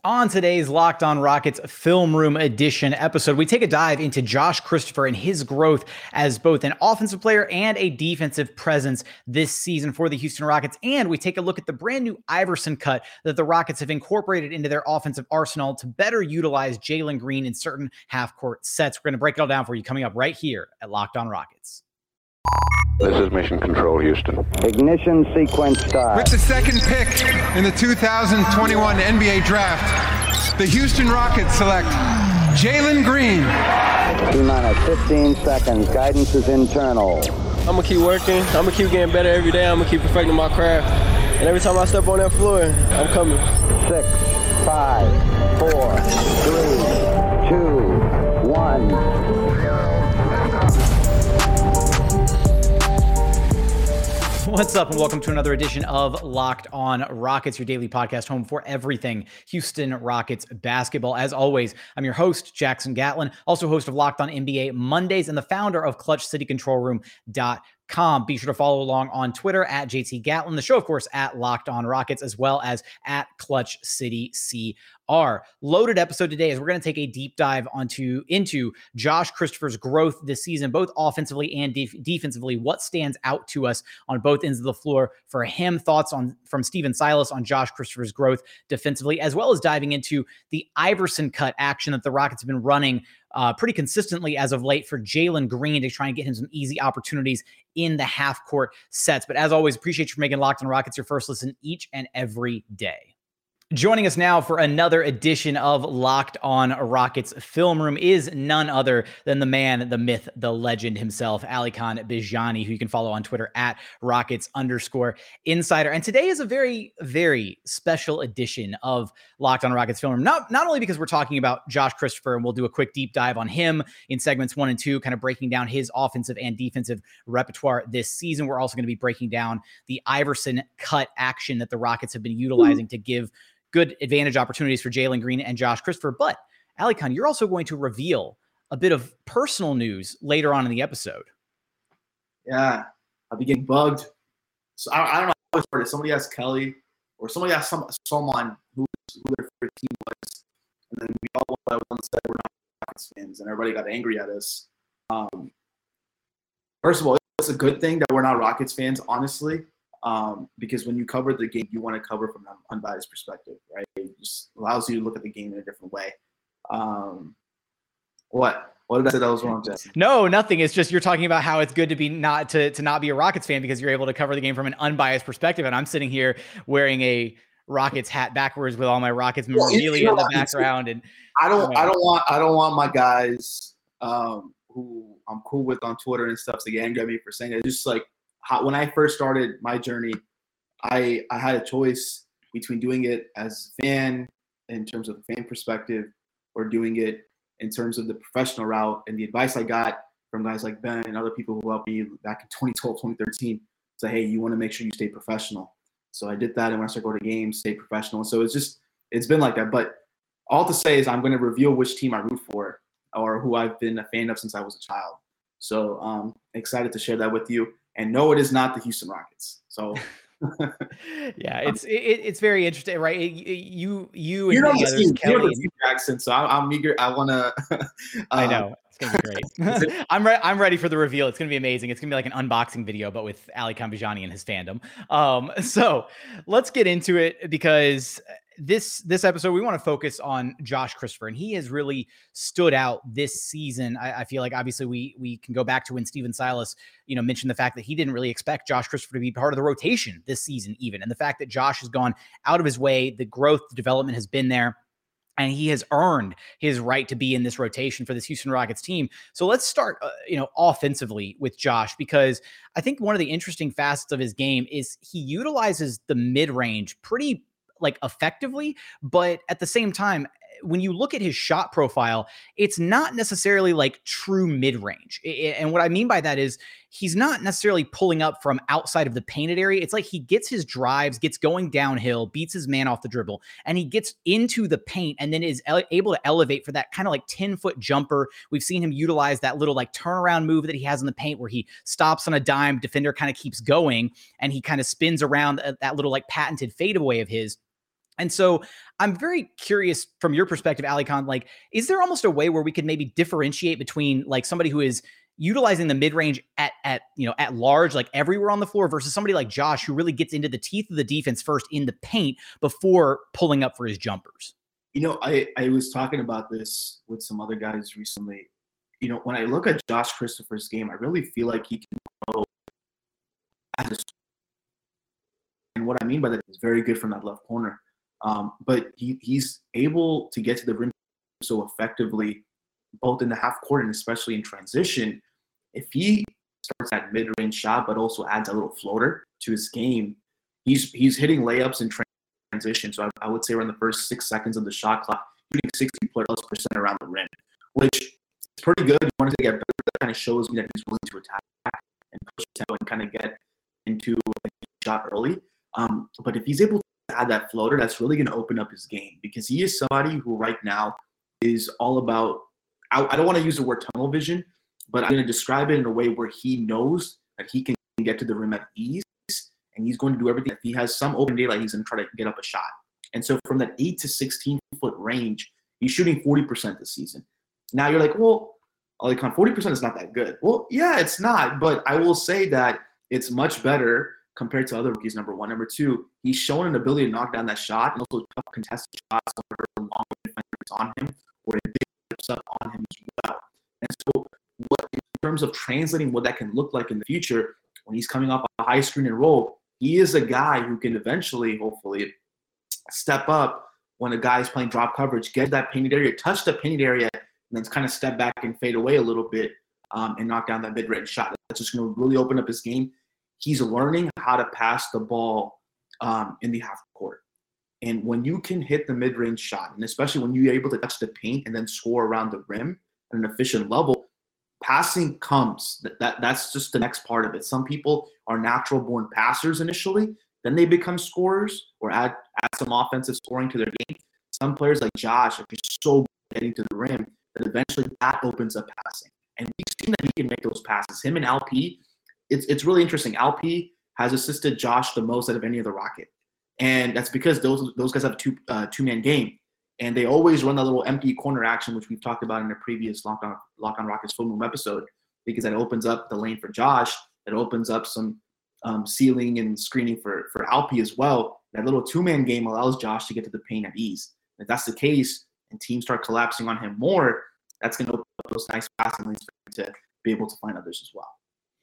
On today's Locked On Rockets Film Room Edition episode, we take a dive into Josh Christopher and his growth as both an offensive player and a defensive presence this season for the Houston Rockets. And we take a look at the brand new Iverson cut that the Rockets have incorporated into their offensive arsenal to better utilize Jalen Green in certain half-court sets. We're going to break it all down for you coming up right here at Locked On Rockets. This is Mission Control, Houston. Ignition sequence start. With the second pick in the 2021 NBA Draft, the Houston Rockets select Jalen Green. T-minus 15 seconds. Guidance is internal. I'm going to keep working. I'm going to keep getting better every day. I'm going to keep perfecting my craft. And every time I step on that floor, I'm coming. 6, 5, 4, 3, 2, 1. What's up, and welcome to another edition of Locked On Rockets, your daily podcast home for everything Houston Rockets basketball. As always, I'm your host, Jackson Gatlin, also host of Locked On NBA Mondays and the founder of ClutchCityControlRoom.com. Be sure to follow along on Twitter at JT Gatlin, the show, of course, at Locked On Rockets, as well as at Clutch City CR. Loaded episode today as we're going to take a deep dive into Josh Christopher's growth this season, both offensively and defensively. What stands out to us on both ends of the floor for him? Thoughts from Stephen Silas on Josh Christopher's growth defensively, as well as diving into the Iverson cut action that the Rockets have been running pretty consistently as of late for Jalen Green to try and get him some easy opportunities in the half-court sets. But as always, appreciate you for making Locked On Rockets your first listen each and every day. Joining us now for another edition of Locked On Rockets Film Room is none other than the man, the myth, the legend himself, Alykhan Bijani, who you can follow on Twitter at Rockets_Insider. And today is a very, very special edition of Locked On Rockets Film Room. Not only because we're talking about Josh Christopher, and we'll do a quick deep dive on him in segments 1 and 2, kind of breaking down his offensive and defensive repertoire this season. We're also going to be breaking down the Iverson cut action that the Rockets have been utilizing to give good advantage opportunities for Jalen Green and Josh Christopher. But Alykhan, you're also going to reveal a bit of personal news later on in the episode. Yeah, I'll be getting bugged. So I don't know how it's worded. Somebody asked Kelly, or somebody asked someone who their favorite team was, and then we all at once said we're not Rockets fans, and everybody got angry at us. First of all, it's a good thing that we're not Rockets fans, honestly. Because when you cover the game, you want to cover from an unbiased perspective, right? It just allows you to look at the game in a different way. What did I say that was wrong, Jesse? No, nothing. It's just you're talking about how it's good to be not be a Rockets fan because you're able to cover the game from an unbiased perspective. And I'm sitting here wearing a Rockets hat backwards with all my Rockets memorabilia in the background. And I don't want my guys who I'm cool with on Twitter and stuff to get angry at me for saying it. It's just like, when I first started my journey, I had a choice between doing it as a fan in terms of the fan perspective or doing it in terms of the professional route. And the advice I got from guys like Ben and other people who helped me back in 2012, 2013, say, hey, you want to make sure you stay professional. So I did that. And when I started going to games, stay professional. So it's been like that. But all to say is I'm going to reveal which team I root for or who I've been a fan of since I was a child. So excited to share that with you. And no, it is not the Houston Rockets. So, yeah, it's very interesting, right? You and the others, Kelly, Jackson. So I'm eager. I want to. I know it's gonna be great. I'm ready for the reveal. It's gonna be amazing. It's gonna be like an unboxing video, but with Alykhan Bijani and his fandom. So let's get into it because this episode, we want to focus on Josh Christopher, and he has really stood out this season. I feel like obviously we can go back to when Stephen Silas, mentioned the fact that he didn't really expect Josh Christopher to be part of the rotation this season even. And the fact that Josh has gone out of his way, the growth, the development has been there. And he has earned his right to be in this rotation for this Houston Rockets team. So let's start, offensively with Josh, because I think one of the interesting facets of his game is he utilizes the mid-range pretty effectively, but at the same time, when you look at his shot profile, it's not necessarily like true mid-range. And what I mean by that is he's not necessarily pulling up from outside of the painted area. It's like he gets his drives, gets going downhill, beats his man off the dribble, and he gets into the paint and then is able to elevate for that kind of 10-foot jumper. We've seen him utilize that little turnaround move that he has in the paint where he stops on a dime, defender kind of keeps going, and he kind of spins around that little patented fadeaway of his. And so I'm very curious from your perspective, Ali Khan, like, is there almost a way where we could maybe differentiate between like somebody who is utilizing the mid-range at large, like everywhere on the floor, versus somebody like Josh who really gets into the teeth of the defense first in the paint before pulling up for his jumpers? I was talking about this with some other guys recently. When I look at Josh Christopher's game, I really feel like he can grow as a, and what I mean by that is very good from that left corner. But he's able to get to the rim so effectively, both in the half court and especially in transition. If he starts that mid-range shot, but also adds a little floater to his game, he's hitting layups in transition. So I would say around the first 6 seconds of the shot clock, shooting 60+% around the rim, which is pretty good. He wanted to get better. That kind of shows me that he's willing to attack and push tempo and kind of get into a shot early. But if he's able to add that floater, that's really going to open up his game, because he is somebody who right now is all about, I don't want to use the word tunnel vision, but I'm going to describe it in a way where he knows that he can get to the rim at ease, and he's going to do everything. If he has some open daylight, he's going to try to get up a shot. And so from that 8 to 16-foot range, he's shooting 40% this season. Now you're like, well, Ali Khan, 40% is not that good. Well, yeah, it's not, but I will say that it's much better compared to other rookies, number one. Number two, he's shown an ability to knock down that shot, and also tough contested shots where long defenders on him, or it dips up on him as well. And so in terms of translating what that can look like in the future, when he's coming off a high screen and roll, he is a guy who can eventually, hopefully, step up when a guy is playing drop coverage, get that painted area, touch the painted area, and then kind of step back and fade away a little bit and knock down that mid-range shot. That's just going to really open up his game. He's learning how to pass the ball in the half court. And when you can hit the mid-range shot, and especially when you're able to touch the paint and then score around the rim at an efficient level, passing comes. That's just the next part of it. Some people are natural-born passers initially, then they become scorers or add some offensive scoring to their game. Some players like Josh are just so good at getting to the rim that eventually that opens up passing. And we've seen that he can make those passes. Him and LP, it's really interesting. LP has assisted Josh the most out of any other Rocket. And that's because those guys have a two-man game. And they always run that little empty corner action, which we've talked about in a previous Lock on Rockets Film Room episode, because that opens up the lane for Josh. It opens up some sealing and screening for Alpi as well. That little two-man game allows Josh to get to the paint at ease. If that's the case and teams start collapsing on him more, that's going to open up those nice passing lanes for him to be able to find others as well.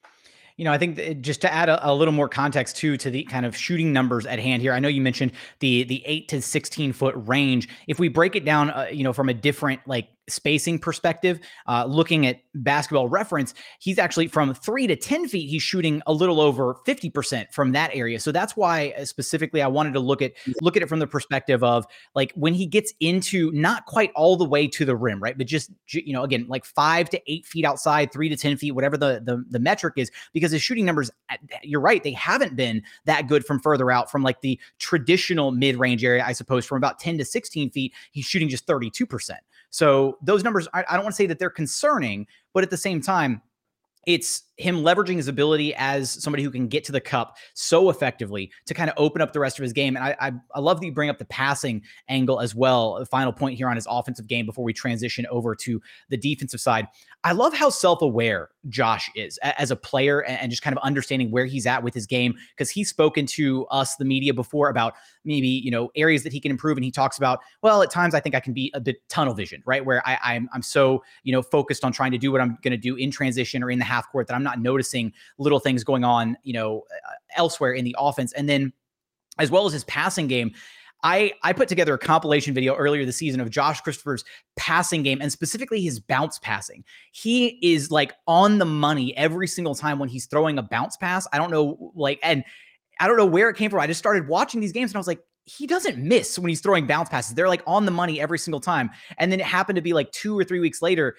I think just to add a little more context to the kind of shooting numbers at hand here. I know you mentioned the 8 to 16-foot range. If we break it down, from a different spacing perspective, looking at Basketball Reference, he's actually from 3 to 10 feet. He's shooting a little over 50% from that area. So that's why specifically I wanted to look at it from the perspective of when he gets into not quite all the way to the rim, right? But just, again, 5 to 8 feet outside, 3 to 10 feet, whatever the metric is, because his shooting numbers, you're right, they haven't been that good from further out, from the traditional mid-range area, I suppose. From about 10 to 16 feet, he's shooting just 32%. So those numbers, I don't want to say that they're concerning, but at the same time, it's him leveraging his ability as somebody who can get to the cup so effectively to kind of open up the rest of his game. And I love that you bring up the passing angle as well. A final point here on his offensive game before we transition over to the defensive side. I love how self-aware Josh is as a player and just kind of understanding where he's at with his game, because he's spoken to us, the media, before about maybe, areas that he can improve. And he talks about, well, at times I think I can be a bit tunnel vision, right? Where I'm so, focused on trying to do what I'm going to do in transition or in the half court that I'm not noticing little things going on, elsewhere in the offense. And then as well as his passing game, I put together a compilation video earlier this season of Josh Christopher's passing game, and specifically his bounce passing. He is on the money every single time when he's throwing a bounce pass. I don't know, and I don't know where it came from. I just started watching these games and I was like, he doesn't miss when he's throwing bounce passes. They're on the money every single time. And then it happened to be 2 or 3 weeks later,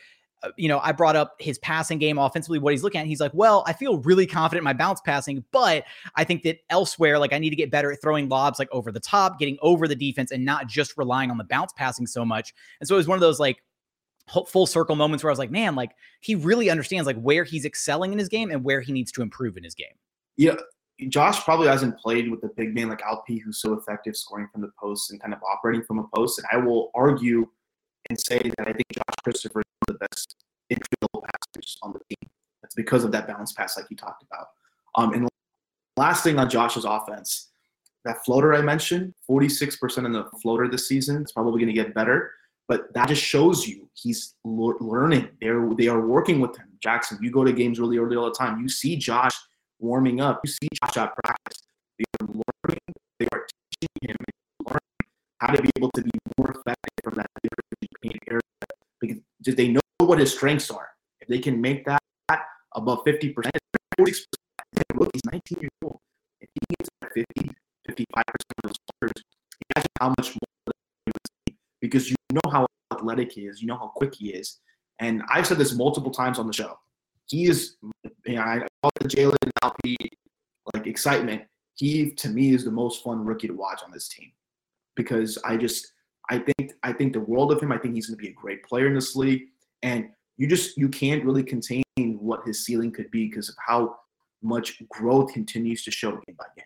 I brought up his passing game offensively, what he's looking at. He's like, well, I feel really confident in my bounce passing, but I think that elsewhere, I need to get better at throwing lobs over the top, getting over the defense, and not just relying on the bounce passing so much. And so it was one of those full circle moments where I was like, man, he really understands where he's excelling in his game and where he needs to improve in his game. Yeah. Josh probably hasn't played with a big man like Alpi, who's so effective scoring from the post and kind of operating from a post. And I will argue and say that I think Josh Christopher is one of the best entry-level passers on the team. That's because of that bounce pass like you talked about. And last thing on Josh's offense, that floater I mentioned, 46% in the floater this season. It's probably going to get better. But that just shows you he's learning. They are working with him. Jackson, you go to games really early all the time. You see Josh warming up. You see Josh at practice. They are learning. They are teaching him learning how to be able to be more effective from that paint area because they know what his strengths are. If they can make that above 50%, 46%, look, he's 19 years old. If he gets 50, 55% of those players, imagine how much more because you know how athletic he is, you know how quick he is. And I've said this multiple times on the show. He is, I call it the Jalen Alpi like excitement. He to me is the most fun rookie to watch on this team because I think the world of him. I think he's going to be a great player in this league, and you can't really contain what his ceiling could be because of how much growth continues to show game by game.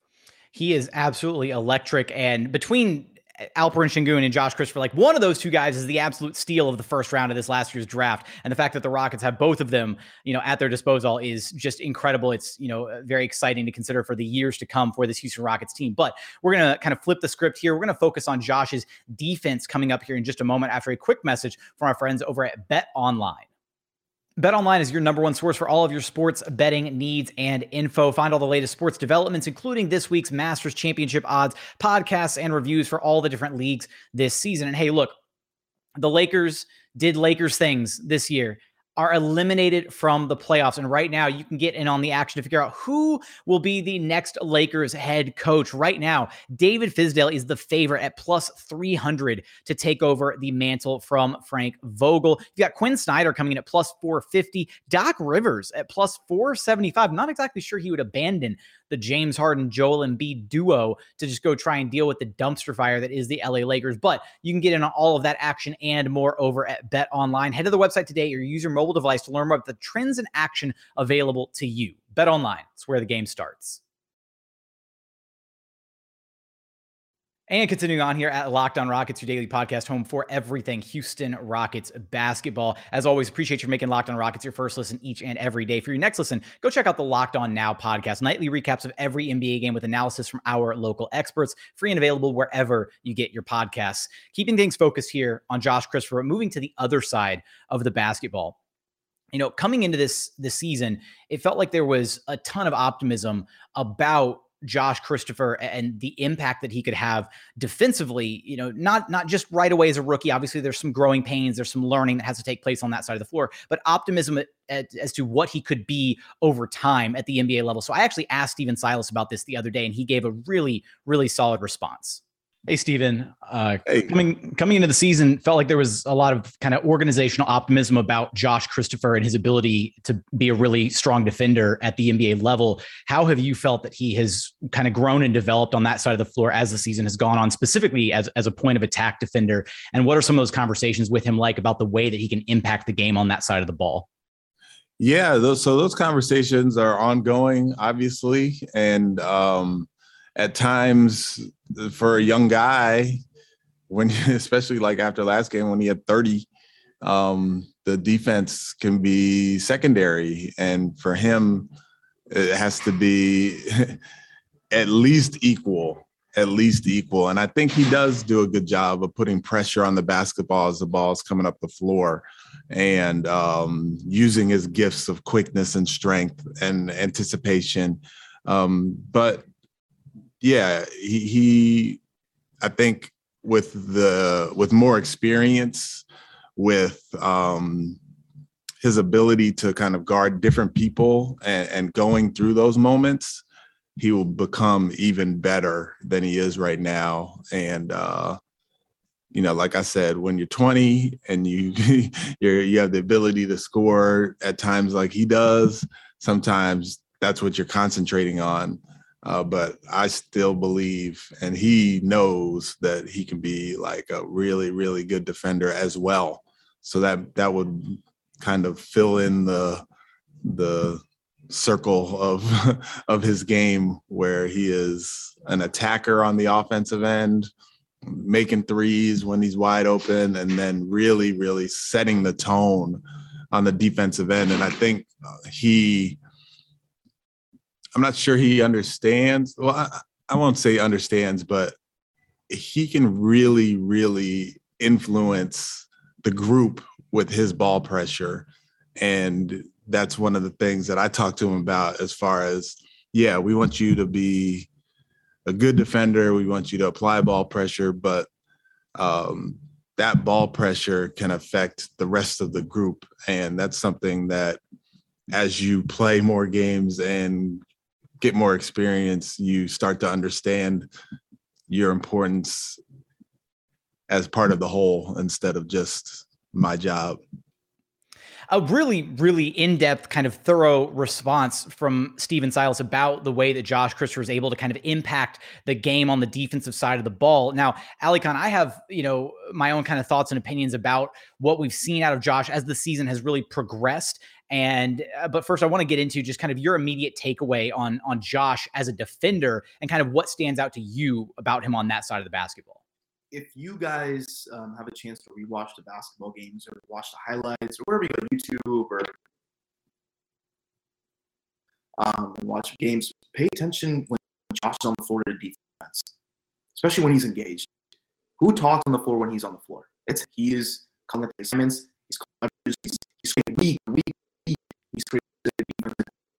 He is absolutely electric, and between Alperen Sengun and Josh Christopher, like one of those two guys is the absolute steal of the first round of this last year's draft. And the fact that the Rockets have both of them, at their disposal is just incredible. It's, very exciting to consider for the years to come for this Houston Rockets team. But we're going to kind of flip the script here. We're going to focus on Josh's defense coming up here in just a moment after a quick message from our friends over at Bet Online. BetOnline is your number one source for all of your sports betting needs and info. Find all the latest sports developments, including this week's Masters Championship odds, podcasts, and reviews for all the different leagues this season. And hey, look, the Lakers did Lakers things this year, are eliminated from the playoffs. And right now you can get in on the action to figure out who will be the next Lakers head coach. Right now, David Fizdale is the favorite at plus 300 to take over the mantle from Frank Vogel. You got Quinn Snyder coming in at plus 450, Doc Rivers at plus 475. Not exactly sure he would abandon the James Harden, Joel Embiid duo to just go try and deal with the dumpster fire that is the LA Lakers. But you can get in on all of that action and more over at Bet Online. Head to the website today or use your mobile device to learn more about the trends and action available to you. Bet Online, it's where the game starts. And continuing on here at Locked On Rockets, your daily podcast home for everything Houston Rockets basketball. As always, appreciate you making Locked On Rockets your first listen each and every day. For your next listen, go check out the Locked On Now podcast, nightly recaps of every NBA game with analysis from our local experts, free and available wherever you get your podcasts. Keeping things focused here on Josh Christopher, moving to the other side of the basketball. Coming into this season, it felt like there was a ton of optimism about Josh Christopher and the impact that he could have defensively, not just right away as a rookie. Obviously, there's some growing pains. There's some learning that has to take place on that side of the floor, but optimism as to what he could be over time at the NBA level. So I actually asked Stephen Silas about this the other day, and he gave a really, really solid response. Hey, Steven, Hey. Coming into the season, felt like there was a lot of kind of organizational optimism about Josh Christopher and his ability to be a really strong defender at the NBA level. How have you felt that he has kind of grown and developed on that side of the floor as the season has gone on, specifically as a point of attack defender? And what are some of those conversations with him like about the way that he can impact the game on that side of the ball? Yeah, those conversations are ongoing, obviously. And at times for a young guy, especially like after last game when he had 30, the defense can be secondary. And for him, it has to be at least equal. And I think he does do a good job of putting pressure on the basketball as the ball is coming up the floor and using his gifts of quickness and strength and anticipation. But yeah, he I think with more experience, with his ability to kind of guard different people and going through those moments, he will become even better than he is right now. And, like I said, when you're 20 and you have the ability to score at times like he does, sometimes that's what you're concentrating on. But I still believe, and he knows that he can be like a really, really good defender as well. So that would kind of fill in the circle of of his game, where he is an attacker on the offensive end, making threes when he's wide open, and then really, really setting the tone on the defensive end. And I think I'm not sure he understands. Well, I won't say understands, but he can really, really influence the group with his ball pressure. And that's one of the things that I talk to him about, as far as, yeah, we want you to be a good defender. We want you to apply ball pressure, but that ball pressure can affect the rest of the group. And that's something that, as you play more games and get more experience, you start to understand your importance as part of the whole instead of just my job. A really, really in-depth, kind of thorough response from Stephen Silas about the way that Josh Christopher is able to kind of impact the game on the defensive side of the ball. Now, Ali Khan, I have, my own kind of thoughts and opinions about what we've seen out of Josh as the season has really progressed. But first, I want to get into just kind of your immediate takeaway on Josh as a defender and kind of what stands out to you about him on that side of the basketball. If you guys have a chance to rewatch the basketball games or watch the highlights or wherever you go, YouTube or watch games, pay attention when Josh is on the floor to defense, especially when he's engaged. Who talks on the floor when he's on the floor? He is calling the assignments. He's creating weak. He's creating defense.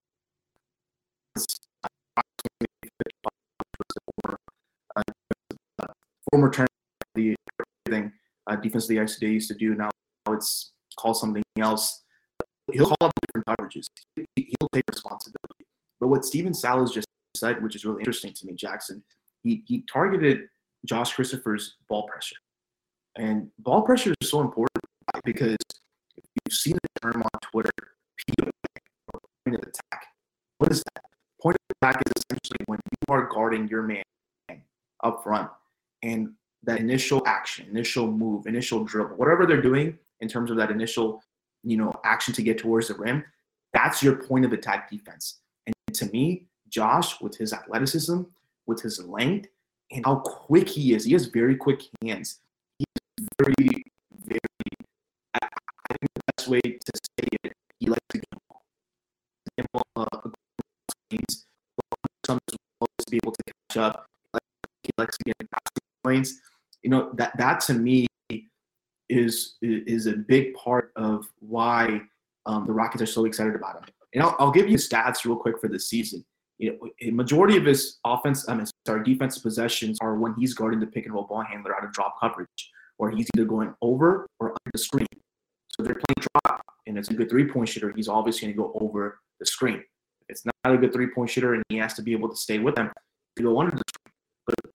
Former term, the defense the ice they used to do. Now it's called something else. He'll call up different coverages. He'll take responsibility. But what Stephen Silas just said, which is really interesting to me, Jackson, he targeted Josh Christopher's ball pressure. And ball pressure is so important because if you've seen the term on Twitter, POA, or point of attack. What is that? Point of attack is essentially when you are guarding your man up front, and that initial action, initial move, initial dribble, whatever they're doing in terms of that initial, action to get towards the rim, that's your point of attack defense. And to me, Josh, with his athleticism, with his length, and how quick he has very quick hands. He's very, very, I think the best way to say it, he likes to get the ball. Some to be able to catch up. He likes to get passing lanes. That to me is a big part of why the Rockets are so excited about him. And I'll give you stats real quick for this season. A majority of his defensive possessions are when he's guarding the pick and roll ball handler out of drop coverage, or he's either going over or under the screen. So they're playing drop, and it's a good three-point shooter. He's obviously going to go over the screen. If it's not a good three-point shooter and he has to be able to stay with them, to go under the screen. But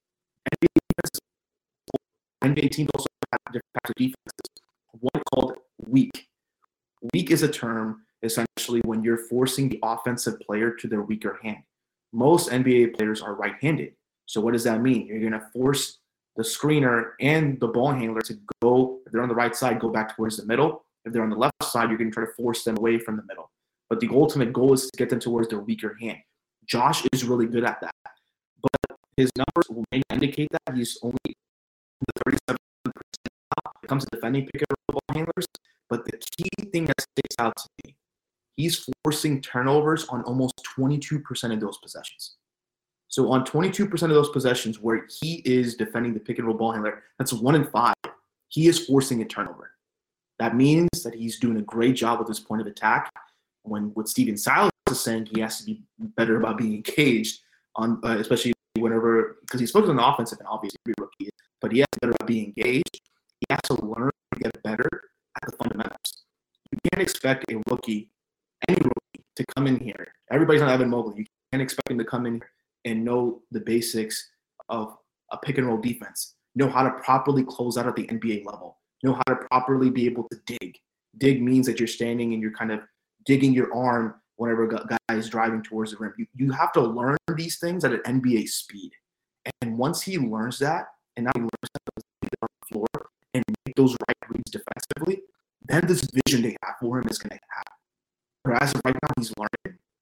NBA teams also have different types of defenses. One called weak. Weak is a term essentially when you're forcing the offensive player to their weaker hand. Most NBA players are right-handed. So what does that mean? You're going to force the screener and the ball handler to go, if they're on the right side, go back towards the middle. If they're on the left side, you're going to try to force them away from the middle. But the ultimate goal is to get them towards their weaker hand. Josh is really good at that. But his numbers will indicate that he's only the 37% when it comes to defending pick and roll ball handlers. But the key thing that sticks out to me, he's forcing turnovers on almost 22% of those possessions. So on 22% of those possessions where he is defending the pick and roll ball handler, that's 1 in 5. He is forcing a turnover. That means that he's doing a great job with his point of attack. When what Stephen Silas is saying, he has to be better about being engaged on, especially whenever, because he's focused on the offensive and obviously every rookie, but he has to be better about being engaged. He has to learn to get better at the fundamentals. You can't expect a rookie, any rookie, to come in here. Everybody's not Evan Mobley. You can't expect him to come in here and know the basics of a pick and roll defense, know how to properly close out at the NBA level, know how to properly be able to dig. Dig means that you're standing and you're kind of digging your arm whenever a guy is driving towards the rim. You have to learn these things at an NBA speed. And once he learns that, and now he learns how to on the floor and make those right reads defensively, then this vision they have for him is going to happen. But as of right now, he's learning.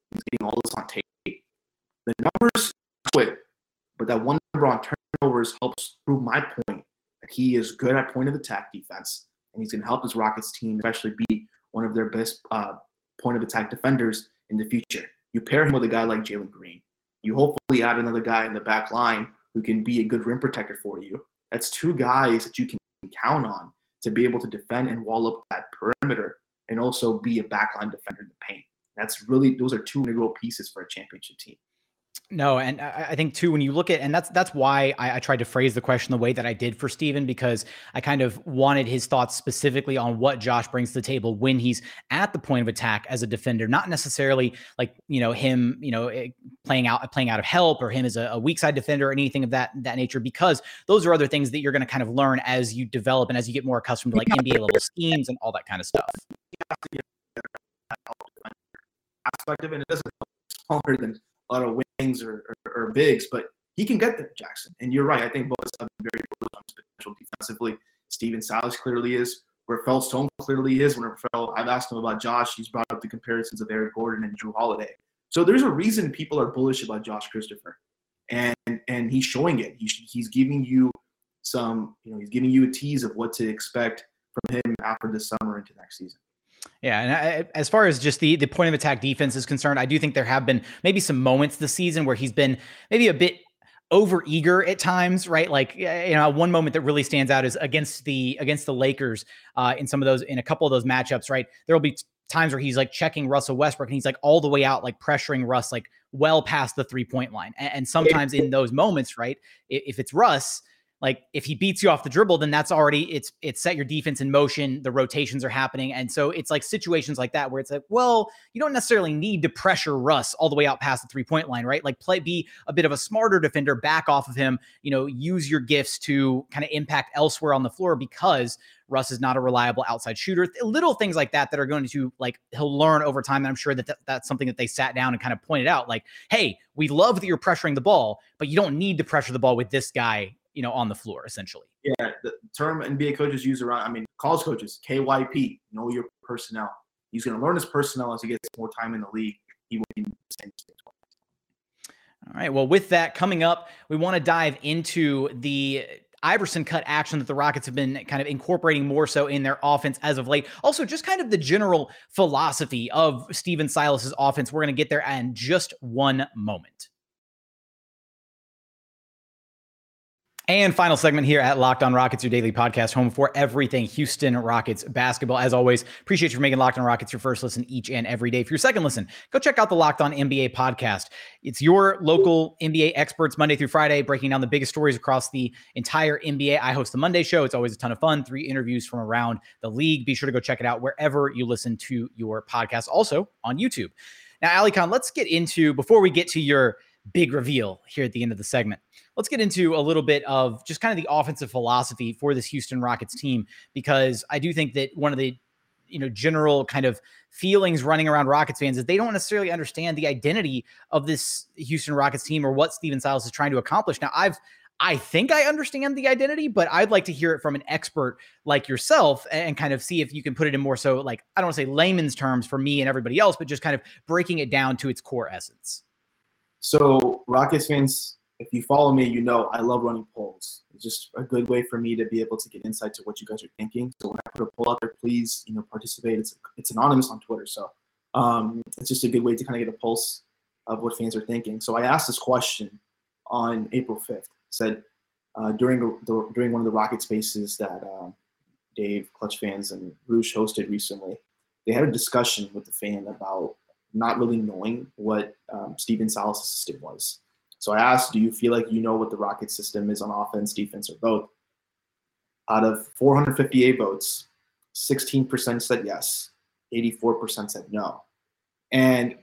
is good at point of attack defense, and he's going to help his Rockets team, especially be one of their best point of attack defenders in the future. You pair him with a guy like Jalen Green. You hopefully add another guy in the back line who can be a good rim protector for you. That's two guys that you can count on to be able to defend and wall up that perimeter and also be a backline defender in the paint. Those are two integral pieces for a championship team. No, and I think too, when you look at, and that's why I tried to phrase the question the way that I did for Steven, because I kind of wanted his thoughts specifically on what Josh brings to the table when he's at the point of attack as a defender, not necessarily like, him, playing out of help or him as a weak side defender or anything of that nature, because those are other things that you're going to kind of learn as you develop and as you get more accustomed to like NBA level schemes and all that kind of stuff. Aspect of it, it doesn't smaller than a lot of wings or bigs, but he can get there, Jackson. And you're right. I think both have been very good on his potential defensively. Steven Silas clearly is. Rafael Stone clearly is. When I've asked him about Josh, he's brought up the comparisons of Eric Gordon and Drew Holiday. So there's a reason people are bullish about Josh Christopher, and he's showing it. He's giving you he's giving you a tease of what to expect from him after this summer into next season. Yeah, and as far as just the point of attack defense is concerned, I do think there have been maybe some moments this season where he's been maybe a bit over eager at times, right? Like, one moment that really stands out is against the Lakers in a couple of those matchups, right? There'll be times where he's like checking Russell Westbrook and he's like all the way out, like pressuring Russ, like well past the 3-point line. And sometimes in those moments, right, if it's Russ, like if he beats you off the dribble, then that's already, it's set your defense in motion. The rotations are happening. And so it's like situations like that where it's like, well, you don't necessarily need to pressure Russ all the way out past the 3-point line, right? Like be a bit of a smarter defender, back off of him, use your gifts to kind of impact elsewhere on the floor because Russ is not a reliable outside shooter. Little things like that are going to he'll learn over time. And I'm sure that's something that they sat down and kind of pointed out like, hey, we love that you're pressuring the ball, but you don't need to pressure the ball with this guy, on the floor, essentially. Yeah, the term NBA coaches use college coaches, KYP, know your personnel. He's going to learn his personnel as he gets more time in the league. He will be the same. All right, well, with that coming up, we want to dive into the Iverson cut action that the Rockets have been kind of incorporating more so in their offense as of late. Also, just kind of the general philosophy of Steven Silas's offense. We're going to get there in just one moment. And final segment here at Locked On Rockets, your daily podcast, home for everything Houston Rockets basketball. As always, appreciate you for making Locked On Rockets your first listen each and every day. For your second listen, go check out the Locked On NBA podcast. It's your local NBA experts Monday through Friday, breaking down the biggest stories across the entire NBA. I host the Monday show. It's always a ton of fun. 3 interviews from around the league. Be sure to go check it out wherever you listen to your podcast. Also on YouTube. Now, Ali Khan, let's get into, before we get to your big reveal here at the end of the segment, let's get into a little bit of just kind of the offensive philosophy for this Houston Rockets team, because I do think that one of the, general kind of feelings running around Rockets fans is they don't necessarily understand the identity of this Houston Rockets team or what Steven Silas is trying to accomplish. Now, I think I understand the identity, but I'd like to hear it from an expert like yourself and kind of see if you can put it in more so, like, I don't want to say layman's terms for me and everybody else, but just kind of breaking it down to its core essence. So Rockets fans, if you follow me, I love running polls. It's just a good way for me to be able to get insight to what you guys are thinking. So when I put a poll out there, please, participate. It's anonymous on Twitter. So it's just a good way to kind of get a pulse of what fans are thinking. So I asked this question on April 5th. Said during one of the Rocket spaces that Dave, Clutch Fans, and Roosh hosted recently, they had a discussion with the fan about not really knowing what Steven Silas' system was. So I asked, do you feel like you know what the Rockets system is on offense, defense, or both? Out of 458 votes, 16% said yes, 84% said no. And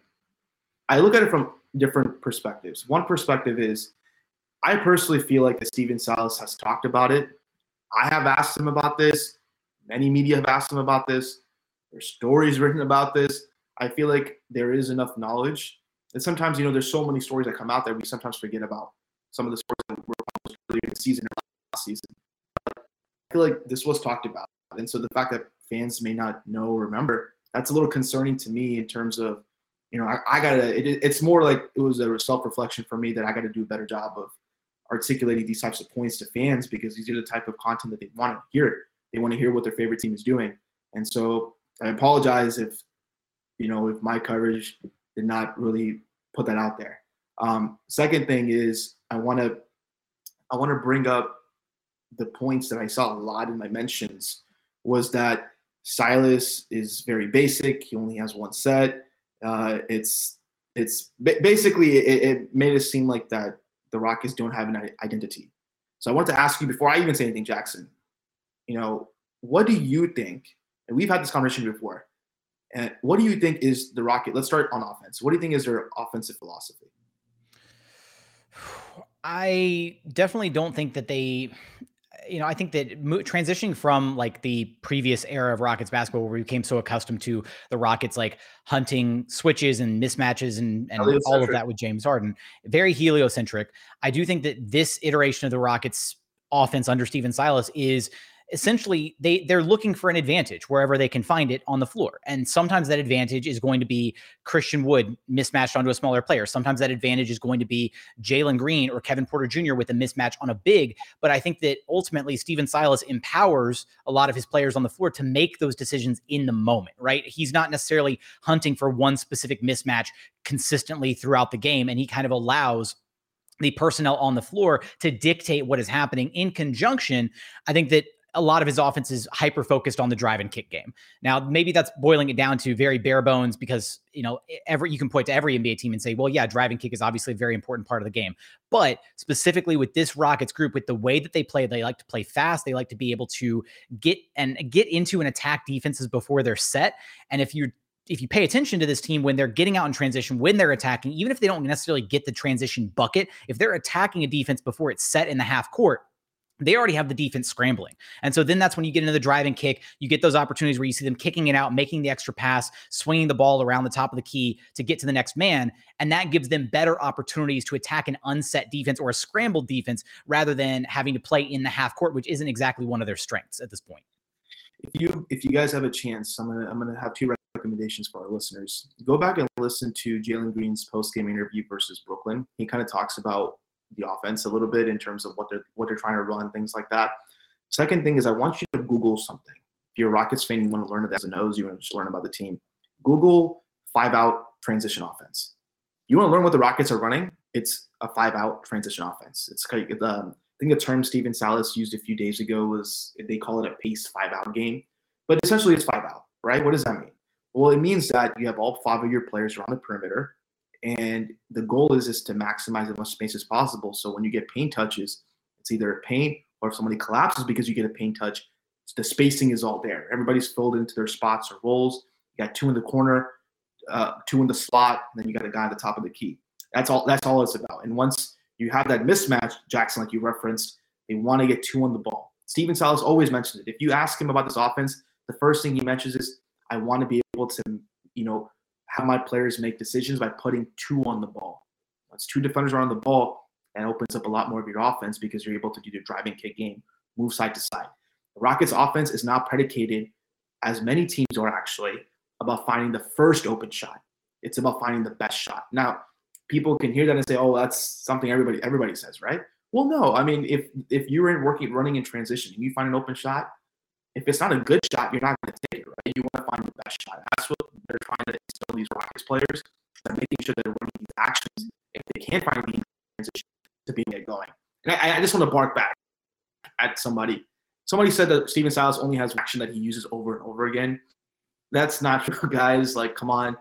I look at it from different perspectives. One perspective is, I personally feel like that Steven Silas has talked about it. I have asked him about this. Many media have asked him about this. There's stories written about this. I feel like there is enough knowledge. And sometimes, there's so many stories that come out there, we sometimes forget about some of the stories that were published earlier in the season or last season. But I feel like this was talked about. And so the fact that fans may not know or remember, that's a little concerning to me in terms of, it's more like it was a self-reflection for me that I got to do a better job articulating these types of points to fans because these are the type of content that they want to hear. They want to hear what their favorite team is doing. And so I apologize if my coverage did not really put that out there. Second thing is I want to bring up the points that I saw a lot in my mentions was that Silas is very basic. He only has one set. It's basically it made it seem like that the Rockets don't have an identity. So I want to ask you before I even say anything, Jackson, what do you think? And we've had this conversation before. And what do you think is the Rocket? Let's start on offense. What do you think is their offensive philosophy? I definitely don't think that they, I think that transitioning from like the previous era of Rockets basketball, where we became so accustomed to the Rockets like hunting switches and mismatches and all of that with James Harden, very heliocentric. I do think that this iteration of the Rockets offense under Stephen Silas is essentially they're looking for an advantage wherever they can find it on the floor. And sometimes that advantage is going to be Christian Wood mismatched onto a smaller player. Sometimes that advantage is going to be Jalen Green or Kevin Porter Jr. with a mismatch on a big. But I think that ultimately Stephen Silas empowers a lot of his players on the floor to make those decisions in the moment, right? He's not necessarily hunting for one specific mismatch consistently throughout the game. And he kind of allows the personnel on the floor to dictate what is happening in conjunction. I think that a lot of his offense is hyper-focused on the drive and kick game. Now, maybe that's boiling it down to very bare bones because, you can point to every NBA team and say, well, yeah, drive and kick is obviously a very important part of the game. But specifically with this Rockets group, with the way that they play, they like to play fast. They like to be able to get into and attack defenses before they're set. And if you pay attention to this team, when they're getting out in transition, when they're attacking, even if they don't necessarily get the transition bucket, if they're attacking a defense before it's set in the half court, they already have the defense scrambling. And so then that's when you get into the drive and kick, you get those opportunities where you see them kicking it out, making the extra pass, swinging the ball around the top of the key to get to the next man. And that gives them better opportunities to attack an unset defense or a scrambled defense rather than having to play in the half court, which isn't exactly one of their strengths at this point. If you guys have a chance, I'm gonna have two recommendations for our listeners. Go back and listen to Jalen Green's post-game interview versus Brooklyn. He kind of talks about the offense a little bit in terms of what they're trying to run, things like that. Second thing is I want you to Google something. If you're a Rockets fan, you want to learn about the O's, you want to just learn about the team. Google 5-out transition offense. You want to learn what the Rockets are running? It's a 5-out transition offense. It's I think the term Stephen Silas used a few days ago was they call it a paced 5-out game, but essentially it's 5-out, right? What does that mean? Well, it means that you have all 5 of your players around the perimeter. And the goal is to maximize as much space as possible. So when you get paint touches, it's either a paint or if somebody collapses because you get a paint touch, the spacing is all there. Everybody's filled into their spots or roles. You got 2 in the corner, 2 in the slot, and then you got a guy at the top of the key. That's all it's about. And once you have that mismatch, Jackson, like you referenced, they want to get 2 on the ball. Stephen Silas always mentions it. If you ask him about this offense, the first thing he mentions is, I want to be able to, have my players make decisions by putting 2 on the ball. Once 2 defenders are on the ball, that opens up a lot more of your offense because you're able to do the driving kick game, move side to side. The Rockets offense is not predicated, as many teams are actually, about finding the first open shot. It's about finding the best shot. Now, people can hear that and say, oh, that's something everybody says, right? Well, no. I mean, if you're running in transition and you find an open shot, if it's not a good shot, you're not going to take it, right? You want to find the best shot. That's what they're trying to instill these Rockets players, and making sure that they're running these actions. If they can't find the transition, to be get going. And I just want to bark back at somebody. Somebody said that Stephen Silas only has action that he uses over and over again. That's not true, guys. Like, come on.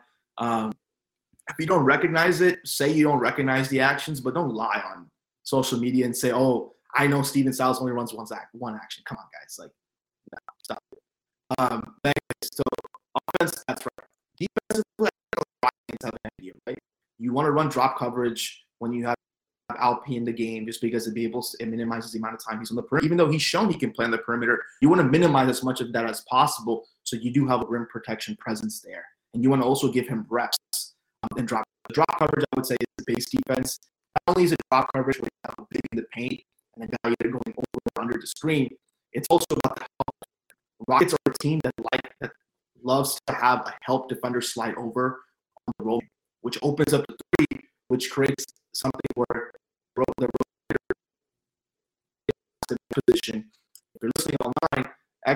If you don't recognize it, say you don't recognize the actions, but don't lie on social media and say, oh, I know Stephen Silas only runs one action. Come on, guys. Like, no, stop it. So offense, that's right. Defensively, right? You want to run drop coverage when you have Alp in the game, just because it minimizes the amount of time he's on the perimeter. Even though he's shown he can play on the perimeter, you want to minimize as much of that as possible, so you do have a rim protection presence there, and you want to also give him reps and drop coverage. I would say is the base defense. Not only is it drop coverage where you have a big in the paint and a guy either going over or under the screen, it's also about the help. Rockets are a team that loves to have a help defender slide over on the roll, which opens up the 3, which creates something where the rotator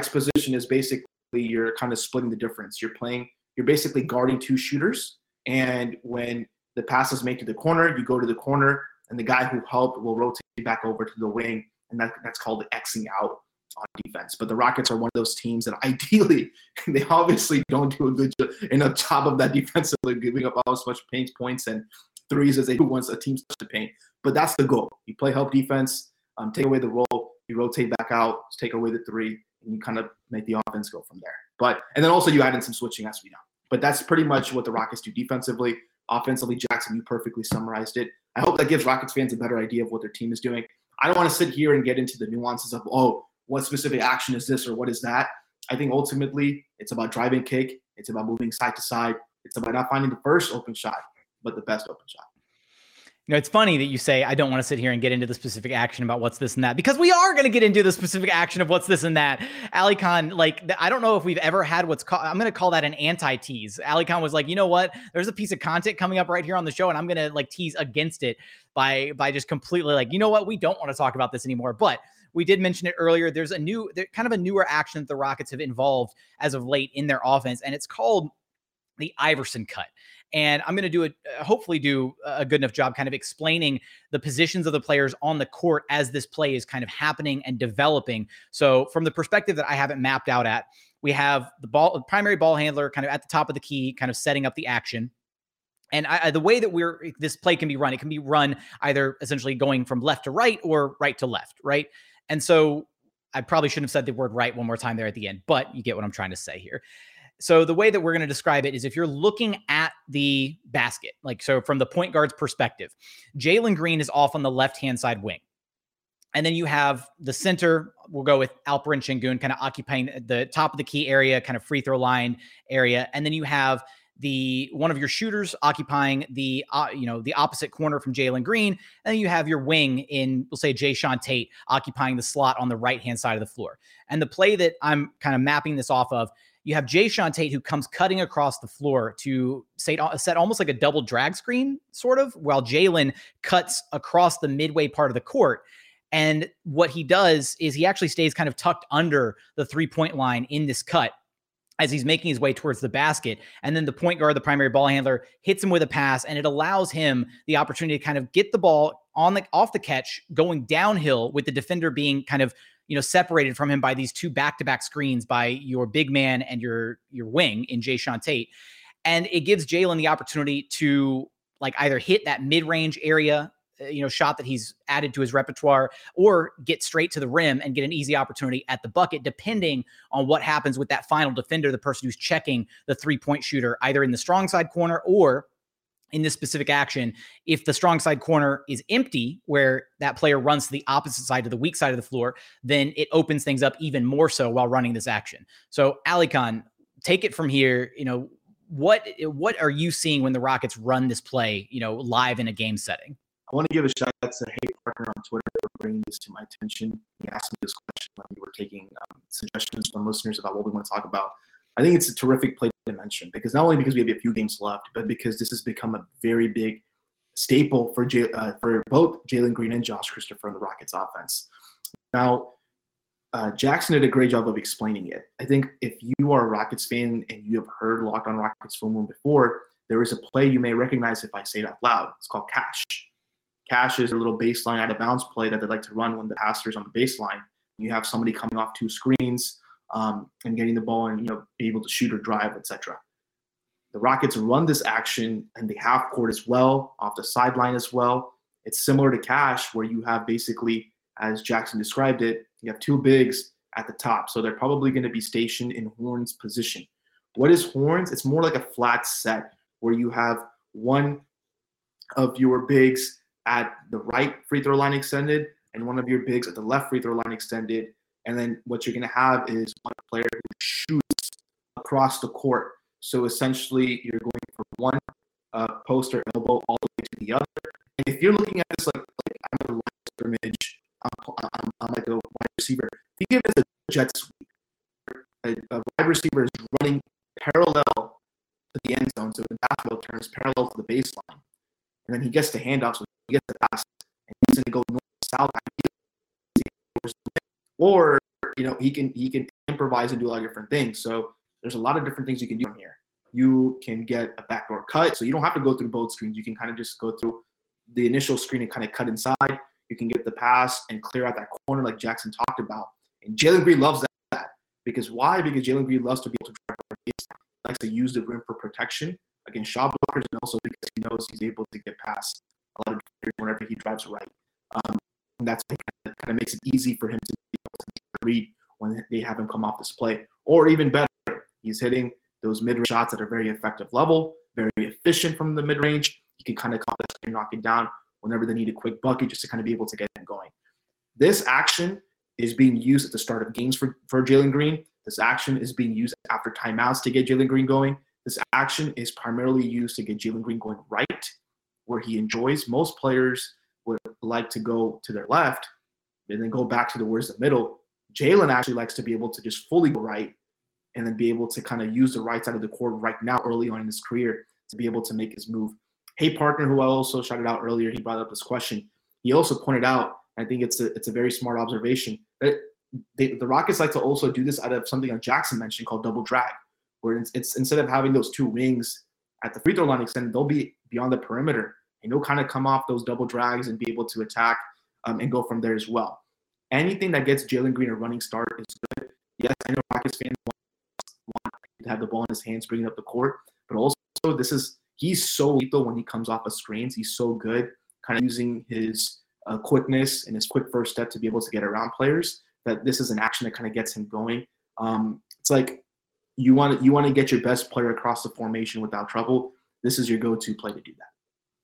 X position is basically you're kind of splitting the difference. You're basically guarding two shooters, and when the pass is made to the corner, you go to the corner, and the guy who helped will rotate back over to the wing, and that's called Xing out on defense. But the Rockets are one of those teams that ideally, they obviously don't do a good job in a job of that defensively, giving up as much points and threes as they do once a team starts to paint. But that's the goal. You play help defense, take away the roll, you rotate back out, take away the three, and you kind of make the offense go from there. And then also you add in some switching as we know. But that's pretty much what the Rockets do defensively. Offensively, Jackson, you perfectly summarized it. I hope that gives Rockets fans a better idea of what their team is doing. I don't want to sit here and get into the nuances of, what specific action is this or what is that? I think ultimately it's about driving kick. It's about moving side to side. It's about not finding the first open shot, but the best open shot. It's funny that you say, I don't want to sit here and get into the specific action about what's this and that, because we are going to get into the specific action of what's this and that. Ali Khan, I don't know if we've ever had what's called, I'm going to call that an anti-tease. Ali Khan was like, you know what? There's a piece of content coming up right here on the show, and I'm going to tease against it by just completely you know what? We don't want to talk about this anymore. But we did mention it earlier. There's kind of a newer action that the Rockets have involved as of late in their offense, and it's called the Iverson cut. And I'm going to hopefully do a good enough job kind of explaining the positions of the players on the court as this play is kind of happening and developing. So from the perspective that I haven't mapped out at, we have the primary ball handler kind of at the top of the key, kind of setting up the action. And the way that this play can be run, it can be run either essentially going from left to right or right to left, right? And so I probably shouldn't have said the word right one more time there at the end, but you get what I'm trying to say here. So the way that we're going to describe it is if you're looking at the basket, so from the point guard's perspective, Jalen Green is off on the left-hand side wing. And then you have the center, we'll go with Alperen Şengün, kind of occupying the top of the key area, kind of free throw line area. And then you have one of your shooters occupying the opposite corner from Jalen Green. And then you have your wing in, we'll say, Jae'Sean Tate occupying the slot on the right-hand side of the floor. And the play that I'm kind of mapping this off of, you have Jae'Sean Tate who comes cutting across the floor to set almost like a double drag screen, sort of, while Jalen cuts across the midway part of the court. And what he does is he actually stays kind of tucked under the three-point line in this cut as he's making his way towards the basket. And then the point guard, the primary ball handler, hits him with a pass, and it allows him the opportunity to kind of get the ball off the catch, going downhill with the defender being kind of separated from him by these two back-to-back screens by your big man and your wing in Jae'Sean Tate. And it gives Jalen the opportunity to either hit that mid-range area, shot that he's added to his repertoire, or get straight to the rim and get an easy opportunity at the bucket, depending on what happens with that final defender, the person who's checking the three-point shooter, either in the strong side corner or in this specific action, if the strong side corner is empty, where that player runs to the opposite side, to the weak side of the floor, then it opens things up even more so while running this action. So Ali Khan, take it from here. What are you seeing when the Rockets run this play, live in a game setting? I want to give a shout out to Hey Partner on Twitter for bringing this to my attention. He asked me this question when we were taking suggestions from listeners about what we want to talk about. I think it's a terrific play to mention, because not only because we have a few games left, but because this has become a very big staple for both Jalen Green and Josh Christopher in the Rockets offense. Now, Jackson did a great job of explaining it. I think if you are a Rockets fan and you have heard Locked on Rockets Film Room before, there is a play you may recognize if I say it out loud. It's called Cash. Cash is a little baseline out of bounds play that they like to run when the passer's on the baseline. You have somebody coming off two screens and getting the ball and be able to shoot or drive, etc. The Rockets run this action and the half court as well, off the sideline as well. It's similar to Cash, where you have basically, as Jackson described it, you have two bigs at the top. So they're probably going to be stationed in Horn's position. What is Horn's? It's more like a flat set where you have one of your bigs at the right free throw line extended and one of your bigs at the left free throw line extended. And then what you're going to have is one player who shoots across the court. So essentially, you're going from one post or elbow all the way to the other. And if you're looking at this like I'm a line scrimmage, I'm like a wide receiver. Think of it as a jet sweep. A wide receiver is running parallel to the end zone, so the basketball turns parallel to the baseline. And then he gets the handoff, so he gets the pass, and he's going to go north-south. Or he can improvise and do a lot of different things. So there's a lot of different things you can do from here. You can get a backdoor cut, so you don't have to go through both screens. You can kind of just go through the initial screen and kind of cut inside. You can get the pass and clear out that corner like Jackson talked about. And Jalen Green loves that. Because why? Because Jalen Green loves to be able to drive over the base. He likes to use the rim for protection against shot blockers, and also because he knows he's able to get past a lot of players whenever he drives right. And that's what kind of makes it easy for him to be able to read when they have him come off this play. Or even better, he's hitting those mid-range shots at a very effective level, very efficient from the mid-range. He can kind of knock it down whenever they need a quick bucket just to kind of be able to get him going. This action is being used at the start of games for Jalen Green. This action is being used after timeouts to get Jalen Green going. This action is primarily used to get Jalen Green going right, where he enjoys. Most players would like to go to their left and then go back to where's the middle. Jalen actually likes to be able to just fully go right and then be able to kind of use the right side of the court right now early on in his career to be able to make his move. Hey, partner, who I also shouted out earlier, he brought up this question. He also pointed out, I think it's a very smart observation, that the Rockets like to also do this out of something that Jackson mentioned called double drag, where it's instead of having those two wings at the free throw line extended, they'll be beyond the perimeter, and they'll kind of come off those double drags and be able to attack and go from there as well. Anything that gets Jalen Green a running start is good. Yes, I know Rockets fans want to have the ball in his hands, bringing up the court, but also he's so lethal when he comes off of screens. He's so good, kind of using his quickness and his quick first step to be able to get around players, that this is an action that kind of gets him going. It's like you want to get your best player across the formation without trouble. This is your go-to play to do that.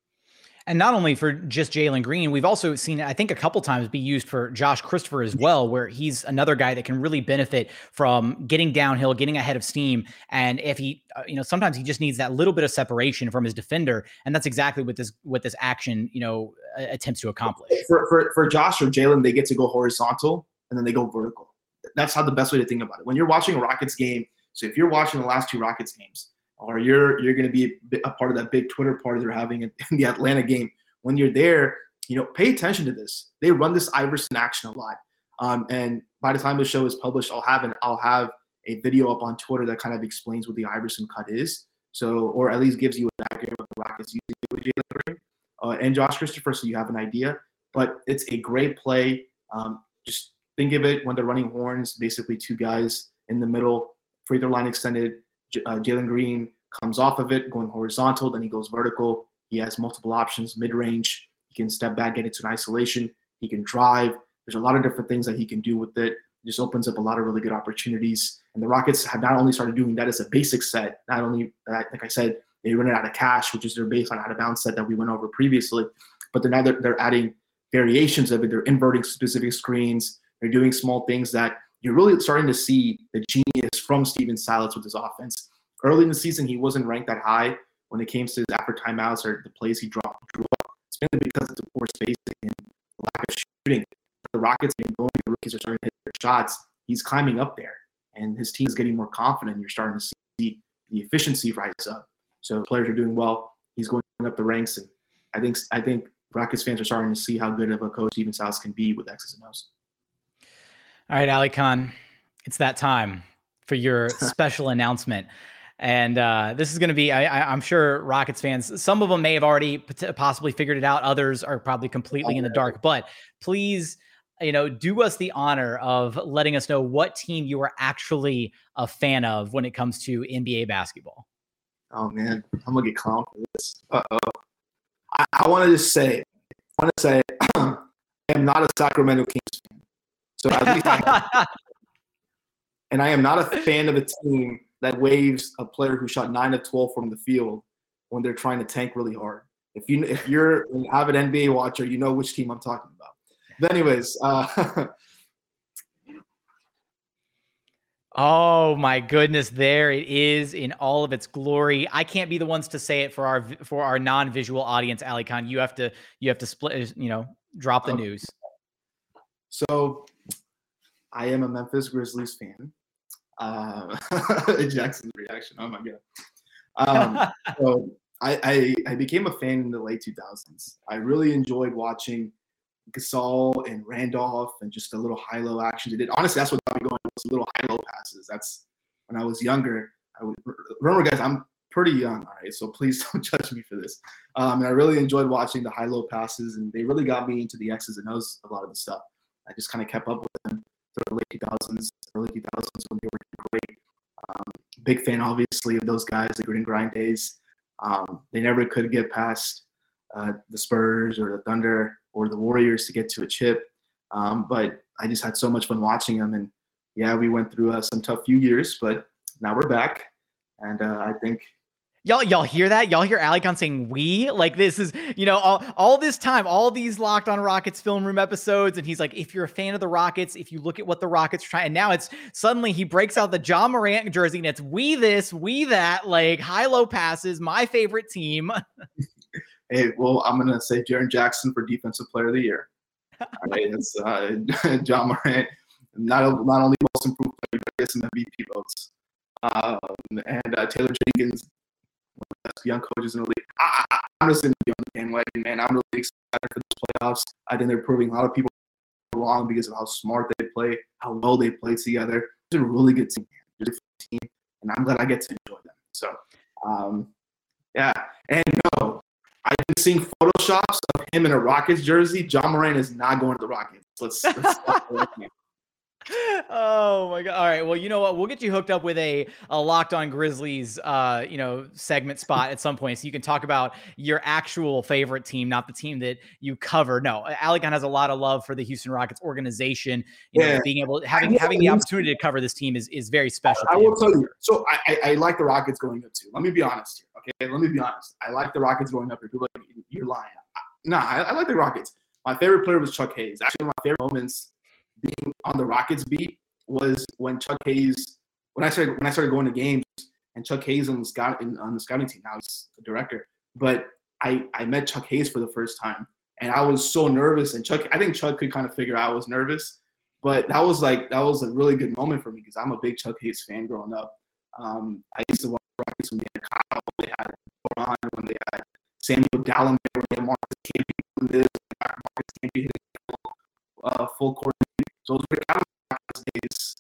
And not only for just Jalen Green, we've also seen it, I think, a couple times be used for Josh Christopher as well, where he's another guy that can really benefit from getting downhill, getting ahead of steam. And if he, sometimes he just needs that little bit of separation from his defender. And that's exactly what this action, attempts to accomplish. For Josh or Jalen, they get to go horizontal and then they go vertical. That's how the best way to think about it. When you're watching a Rockets game, so if you're watching the last two Rockets games, or you're going to be a part of that big Twitter party they're having in the Atlanta game, when you're there, pay attention to this. They run this Iverson action a lot. And by the time the show is published, I'll have a video up on Twitter that kind of explains what the Iverson cut is. So, or at least gives you a diagram of the Rockets using it with Jalen Green and Josh Christopher, so you have an idea. But it's a great play. Just think of it when they're running horns, basically two guys in the middle, free throw line extended. Jalen Green comes off of it, going horizontal, then he goes vertical. He has multiple options, mid-range. He can step back, get into an isolation. He can drive. There's a lot of different things that he can do with it. It just opens up a lot of really good opportunities. And the Rockets have not only started doing that as a basic set, not only, like I said, they run it out of cash, which is their baseline out-of-bounds set that we went over previously, but they're adding variations of it. They're inverting specific screens. They're doing small things that you're really starting to see the genius from Stephen Silas with his offense. Early in the season, he wasn't ranked that high when it came to his after timeouts or the plays he drew up. It's mainly because of the poor spacing and the lack of shooting. The Rockets have been going, the rookies are starting to hit their shots. He's climbing up there, and his team is getting more confident. You're starting to see the efficiency rise up. So players are doing well. He's going up the ranks, and I think Rockets fans are starting to see how good of a coach Stephen Silas can be with X's and O's. All right, Ali Khan, it's that time for your special announcement. And this is going to be, I'm sure Rockets fans, some of them may have already possibly figured it out. Others are probably completely in the dark. But please, do us the honor of letting us know what team you are actually a fan of when it comes to NBA basketball. Oh, man, I'm going to get clowned for this. Uh-oh. I want to just say, I am not a Sacramento Kings fan. So at least and I am not a fan of a team that waves a player who shot 9 of 12 from the field when they're trying to tank really hard. If you're an avid NBA watcher, you know which team I'm talking about. But anyways, oh my goodness, there it is in all of its glory. I can't be the ones to say it for our non-visual audience, Ali Khan. You have to split, drop the news. So I am a Memphis Grizzlies fan. Jackson's reaction. Oh my God. So I became a fan in the late 2000s. I really enjoyed watching Gasol and Randolph and just the little high-low action they did. Honestly, that's what got me going, was little high-low passes. That's when I was younger. Remember, guys, I'm pretty young, all right? So please don't judge me for this. And I really enjoyed watching the high-low passes, and they really got me into the X's and O's, a lot of the stuff. I just kind of kept up with them through the late 2000s, early 2000s when they were great. Big fan, obviously, of those guys, the grit and grind days. They never could get past the Spurs or the Thunder or the Warriors to get to a chip. But I just had so much fun watching them. And yeah, we went through some tough few years, but now we're back. And I think y'all hear that? Y'all hear Alikhan saying we? Like, this is, all this time, all these Locked on Rockets film room episodes. And he's like, if you're a fan of the Rockets, if you look at what the Rockets try, and now it's suddenly he breaks out the Ja Morant jersey and it's we this, we that, like high-low passes, my favorite team. Hey, well, I'm going to say Jaren Jackson for Defensive Player of the Year. All right, it's Ja Morant, not only most improved player, but gets some MVP votes. And Taylor Jenkins, one of the best young coaches in the league. I'm just going to be on the bandwagon, man. I'm really excited for this playoffs. I think they're proving a lot of people wrong because of how smart they play, how well they play together. It's a really good team, and I'm glad I get to enjoy them. So, yeah. And no, I've been seeing photoshops of him in a Rockets jersey. Ja Morant is not going to the Rockets. Let's stop right now. Oh my God. All right. Well, you know what? We'll get you hooked up with a Locked on Grizzlies, segment spot at some point. So you can talk about your actual favorite team, not the team that you cover. No, Alikhan has a lot of love for the Houston Rockets organization. Being able, having the opportunity to cover this team is very special. I will tell you. So I like the Rockets going up too. Let me be honest here. Okay. Let me be honest. I like the Rockets going up here. People are like, you're lying. I like the Rockets. My favorite player was Chuck Hayes. Actually, one of my favorite moments being on the Rockets beat was when Chuck Hayes, when I started going to games, and Chuck Hayes on the scouting team. Now he's a director, but I met Chuck Hayes for the first time, and I was so nervous. And I think Chuck could kind of figure out I was nervous, but that was a really good moment for me because I'm a big Chuck Hayes fan growing up. I used to watch Rockets when they had Kyle, they had Boron, when they had Samuel Gallinari, when they had Marcus Camby, Marcus Camby hitting full court. Those were the Rockets days,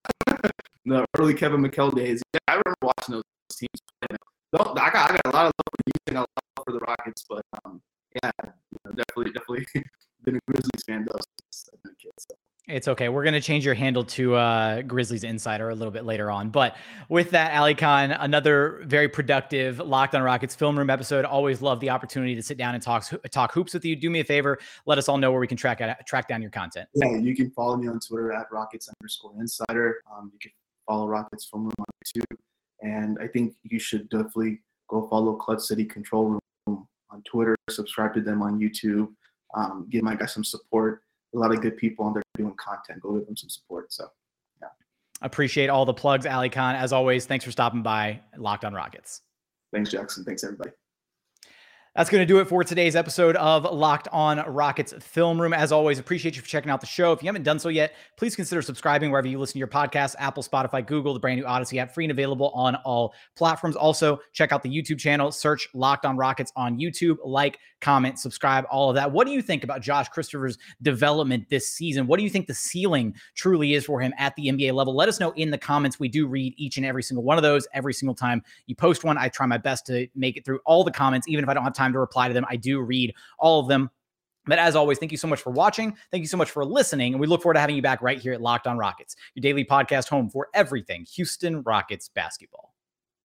the early Kevin McHale days. Yeah, I remember watching those teams play. I got a lot of love for Houston, a lot of love for the Rockets, but yeah, definitely been a Grizzlies fan though since I've been a kid. So. It's okay. We're going to change your handle to Grizzlies Insider a little bit later on. But with that, Alikhan, another very productive Locked on Rockets film room episode. Always love the opportunity to sit down and talk hoops with you. Do me a favor. Let us all know where we can track down your content. Yeah, you can follow me on Twitter at Rockets_Insider. You can follow Rockets Film Room on YouTube. And I think you should definitely go follow Clutch City Control Room on Twitter. Subscribe to them on YouTube. Give my guys some support. A lot of good people on there doing content. Go give them some support. So, yeah. Appreciate all the plugs, Alikhan. As always, thanks for stopping by Locked on Rockets. Thanks, Jackson. Thanks, everybody. That's going to do it for today's episode of Locked on Rockets Film Room. As always, appreciate you for checking out the show. If you haven't done so yet, please consider subscribing wherever you listen to your podcasts, Apple, Spotify, Google, the brand new Odyssey app, free and available on all platforms. Also, check out the YouTube channel, search Locked on Rockets on YouTube, like, comment, subscribe, all of that. What do you think about Josh Christopher's development this season? What do you think the ceiling truly is for him at the NBA level? Let us know in the comments. We do read each and every single one of those every single time you post one. I try my best to make it through all the comments, even if I don't have time to reply to them. I do read all of them. But as always, thank you so much for watching. Thank you so much for listening. And we look forward to having you back right here at Locked on Rockets, your daily podcast home for everything Houston Rockets basketball.